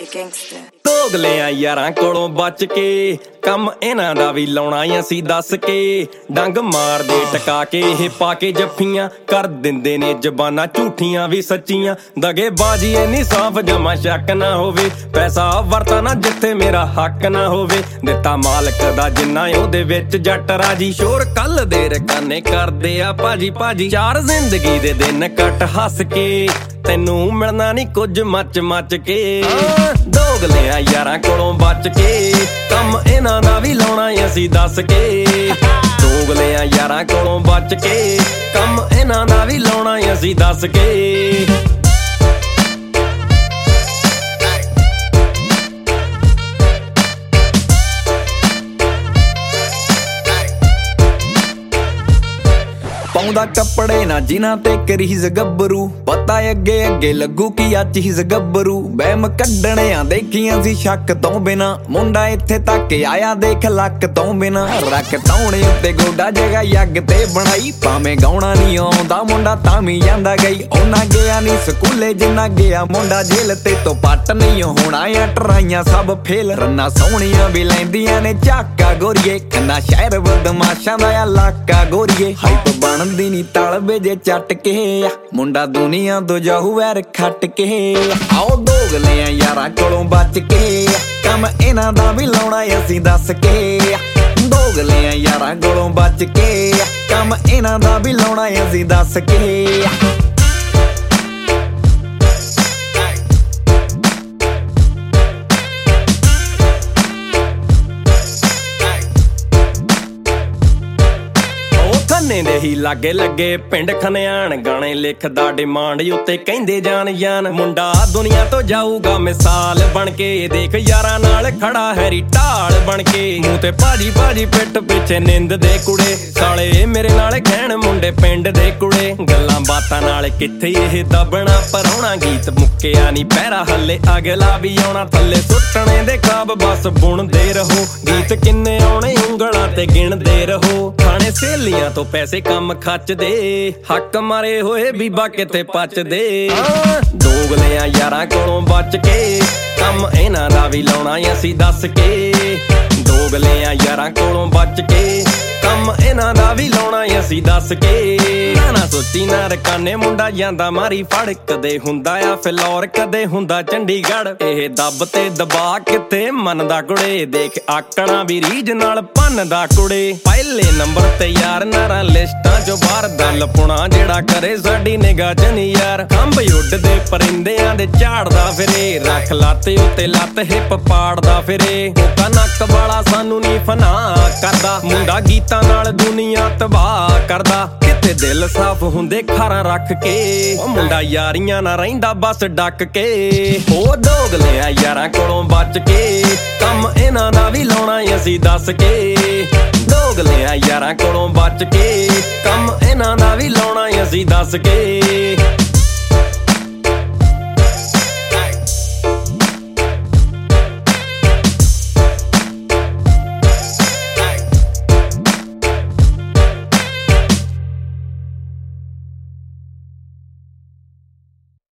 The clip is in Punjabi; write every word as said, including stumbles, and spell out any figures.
gangster ਦੋਗਲਿਆਂ ਯਾਰਾਂ ਕੋਲੋਂ ਬਚ ਕੇ ਕੰਮ ਇਹਨਾਂ ਦਾ ਵੀ ਲਾਉਣਾ ਅਸੀਂ ਦੱਸ ਕੇ ਡੰਗ ਮਾਰਦੇ ਟਕਾ ਕੇ ਇਹ ਪਾ ਕੇ ਜੱਫੀਆਂ ਕਰ ਦਿੰਦੇ ਨੇ ਜ਼ਬਾਨਾਂ ਝੂਠੀਆਂ ਵੀ ਸੱਚੀਆਂ ਦਗੇ ਬਾਜੀ ਇੰਨੀ ਸਾਫ਼ ਜਮਾ ਸ਼ੱਕ ਨਾ ਹੋਵੇ ਪੈਸਾ ਵਰਤਾ ਨਾ ਜਿੱਥੇ ਮੇਰਾ ਹੱਕ ਨਾ ਹੋਵੇ ਦਿੱਤਾ ਮਾਲਕ ਦਾ ਜਿੰਨਾ ਉਹਦੇ ਵਿੱਚ ਜੱਟ ਰਾਜੀ ਸ਼ੋਰ ਕੱਲ ਦੇ ਰਕਾਨੇ ਕਰਦੇ ਆ ਭਾਜੀ ਭਾਜੀ ਚਾਰ ਜ਼ਿੰਦਗੀ ਦੇ ਦਿਨ ਕੱਟ ਹੱਸ ਕੇ ਤੈਨੂੰ ਮਿਲਣਾ ਨੀ ਕੁਝ ਮੱਚ ਮੱਚ ਕੇ ਦੋਗਲਿਆਂ ਯਾਰਾਂ ਕੋਲੋਂ ਬਚ ਕੇ ਕੰਮ ਇਹਨਾਂ ਦਾ ਵੀ ਲਾਉਣਾ ਅਸੀਂ ਦੱਸ ਕੇ ਦੋਗਲਿਆਂ ਯਾਰਾਂ ਕੋਲੋਂ ਬਚ ਕੇ ਕੰਮ ਇਹਨਾਂ ਦਾ ਵੀ ਲਾਉਣਾ ਅਸੀਂ ਦੱਸ ਕੇ ਪਾਉਂਦਾ ਕੱਪੜੇ ਨਾ ਜਿਨ੍ਹਾਂ ਤੇ ਕਰੀਜ਼ ਗੱਭਰੂ ਪਤਾ ਅੱਗੇ ਅੱਗੇ ਲੱਗੂ ਕੀ ਅੱਜ ਹੀਜ਼ ਗੱਭਰੂ ਬਹਿਮ ਕੱਢਣਿਆਂ ਦੇਖੀਆਂ ਸੀ ਸ਼ੱਕ ਤੋਂ ਬਿਨਾ ਮੁੰਡਾ ਇੱਥੇ ਤੱਕ ਆਇਆ ਦੇਖ ਲੱਕ ਤੋਂ ਬਿਨਾ ਰੱਖ ਤੌਣੇ ਉੱਤੇ ਗੋਡਾ ਜਗਾ ਯੱਗ ਤੇ ਬਣਾਈ ਭਾਵੇਂ ਗਾਉਣਾ ਨਹੀਂ ਆਉਂਦਾ ਮੁੰਡਾ ਤਾਂ ਵੀ ਜਾਂਦਾ ਗਈ ਉਹਨਾਂ ਗਿਆ ਨਹੀਂ ਸਕੂਲੇ ਜਿੰਨਾ ਗਿਆ ਮੁੰਡਾ ਜੇਲ੍ਹ ਤੇ ਤੋਂ ਪੱਟ ਨਹੀਂ ਹੋਣਾ ਆ ਟਰਾਈਆਂ ਸਭ ਫੇਲ ਰੰਨਾ ਸੋਹਣੀਆਂ ਵੀ ਲੈਂਦੀਆਂ ਨੇ ਝਾਕਾ ਗੋਰੀਏ ਕੰਨਾ ਸ਼ਹਿਰ ਬਦਮਾਸ਼ਾਂ ਦਾ ਇਲਾਕਾ ਗੋਰੀਏ ਹਾਈਪ ਬਣਦੀ ਨੀ ਤਲਬੇ ਜੇ ਚੱਟ ਕੇ ਮੁੰਡਾ ਦੁਨੀਆ ਤੋਂ ਜਾਹੂ ਵੈਰ ਖੱਟ ਕੇ ਆਓ ਦੋਗਲਿਆਂ ਯਾਰਾਂ ਕੋਲੋਂ ਬਚ ਕੇ ਕੰਮ ਇਹਨਾਂ ਦਾ ਵੀ ਲਾਉਣਾ ਅਸੀਂ ਦੱਸ ਕੇ ਦੋਗਲਿਆਂ ਯਾਰਾਂ ਕੋਲੋਂ ਬਚ ਕੇ ਕੰਮ ਇਹਨਾਂ ਦਾ ਵੀ ਲਾਉਣਾ ਅਸੀਂ ਦੱਸ ਕੇ ਦੇ ਹੀ ਲਾਗੇ ਲੱਗੇ ਪਿੰਡ ਖਨਿਆਣ ਗਾਣੇ ਲਿਖਦਾ ਡਿਮਾਂਡ ਉੱਤੇ ਕਹਿੰਦੇ ਜਾਨ ਜਾਨ ਮੁੰਡਾ ਦੁਨੀਆ ਤੋਂ ਜਾਊਗਾ ਮਿਸਾਲ ਬਣ ਕੇ ਦੇਖ ਯਾਰਾਂ ਨਾਲ ਖੜਾ ਹੈਰੀ ਢਾਲ ਬਣ ਕੇ ਮੂੰਹ ਤੇ ਭਾਜੀ ਭਾਜੀ ਪਿੱਟ ਪਿੱਛੇ ਨਿੰਦ ਦੇ ਕੁੜੇ ਸਾਲੇ ਮੇਰੇ ਨਾਲ ਕਹਿਣ ਮੁੰਡੇ ਪਿੰਡ ਦੇ ਕੁੜੇ ਗੱਲਾਂ ਬਾਤਾਂ ਨਾਲ ਕਿੱਥੇ ਇਹ ਦਬਣਾ ਪਰਾਉਣਾ ਗੀਤ ਮੁੱਕਿਆ ਨੀ ਪਹਿਰਾ ਹੱਲੇ ਅਗਲਾ ਵੀ ਆਉਣਾ ਥੱਲੇ ਸੁੱਟਣੇ ਦੇ ਖਾਬ ਬਸ ਬੁਣਦੇ ਰਹੋ ਗੀਤ ਕਿੰਨੇ ਆਉਣੇ ਉਂਗਲਾਂ ਤੇ ਗਿਣਦੇ ਰਹੋ ਖਾਣੇ ਸਹੇਲੀਆਂ ਤੋਂ ਪੈਸੇ ਕੰਮ ਖੱਚਦੇ ਹੱਕ ਮਾਰੇ ਹੋਏ ਬੀਬਾ ਕਿਤੇ ਪਚਦੇ ਦੋਗਲਿਆਂ ਯਾਰਾਂ ਕੋਲੋਂ ਬਚ ਕੇ ਕੰਮ ਇਹਨਾਂ ਦਾ ਵੀ ਲਾਉਣਾ ਅਸੀਂ ਦੱਸ ਕੇ ਦੋਗਲਿਆਂ ਯਾਰਾਂ ਕੋਲੋਂ ਬਚ ਕੇ ਕੰਮ ਇਹਨਾਂ ਦਾ ਵੀ ਲਾਉਣਾ ਅਸੀਂ ਦੱਸ ਕੇ ਨਾ ਸੋਚੀ ਨਾ ਰਕਾਨੇ ਮੁੰਡਾ ਜਾਂਦਾ ਮਾਰੀ ਫੜ ਕਦੇ ਹੁੰਦਾ ਆ ਫਿਲੌਰ ਕਦੇ ਹੁੰਦਾ ਚੰਡੀਗੜ੍ਹ ਇਹ ਦੱਬ ਤੇ ਦਬਾ ਕਿਤੇ ਮੰਨਦਾ ਕੁੜੇ ਦੇਖ ਆਕਣਾ ਵੀ ਰੀਝ ਨਾਲ ਭੰਨਦਾ ਕੁੜੇ ਪਹਿਲੇ ਨੰਬਰ ਤੇ ਯਾਰ ਨਾਰਾ ਲਿਸਟਾਂ ਚੋਂ ਬਾਹਰ ਦਲ ਪੁਣਾ ਜਿਹੜਾ ਕਰੇ ਸਾਡੀ ਨਿਗਾਹ ਚ ਨੀ ਯਾਰ ਖੰਭ ਉੱਡਦੇ ਪਰਿੰਦਿਆਂ ਦੇ ਝਾੜਦਾ ਫਿਰੇ ਰੱਖ ਲੱਤ ਉੱਤੇ ਲੱਤ ਹਿੱਪ ਪਾੜਦਾ ਫਿਰੇ ਕੋਕਾ ਨੱਕ ਵਾਲਾ ਸਾਨੂੰ ਨੀ ਫਨਾ ਕਰਦਾ ਮੁੰਡਾ ਗੀਤਾਂ ਨਾਲ ਦੁਨੀਆ ਤਬਾਹ ਕਰਦਾ ਕਿਤੇ ਦਿਲ ਸਾਫ਼ ਹੁੰਦੇ ਖਾਰਾਂ ਰੱਖ ਕੇ ਉਹ ਮੁੰਡਾ ਯਾਰੀਆਂ ਨਾ ਰਹਿੰਦਾ ਬਸ ਡੱਕ ਕੇ ਉਹ ਦੋਗਲਿਆਂ ਯਾਰਾਂ ਕੋਲੋਂ ਬਚ ਕੇ ਕੰਮ ਇਹਨਾਂ ਦਾ ਵੀ ਲਾਉਣਾ ਅਸੀਂ ਦੱਸ ਕੇ ਦੋਗਲਿਆਂ ਯਾਰਾਂ ਕੋਲੋਂ ਬਚ ਕੇ ਕੰਮ ਇਹਨਾਂ ਦਾ ਵੀ ਲਾਉਣਾ ਅਸੀਂ ਦੱਸ ਕੇ